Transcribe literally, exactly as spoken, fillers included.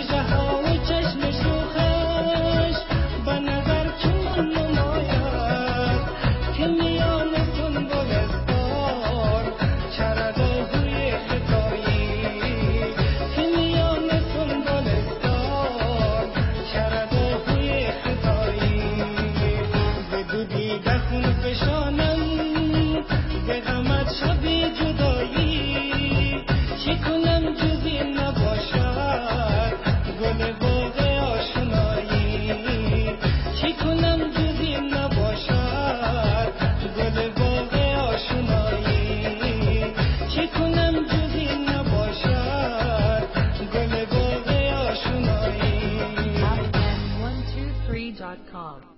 مژه ها و چشم شوخش به نظر چون نماید که میان سنبلستان چرد آهوی خدایی که میان سنبلستان چرد آهوی خدایی به دو دیده خون فشانم به غمت شبی جدایی چی کنم جز این نباشد گل باغ آشنایی چی کنم جز این نباشد گل باغ آشنایی چی کنم جز این نباشد گل باغ آشنایی afghan one two three dot com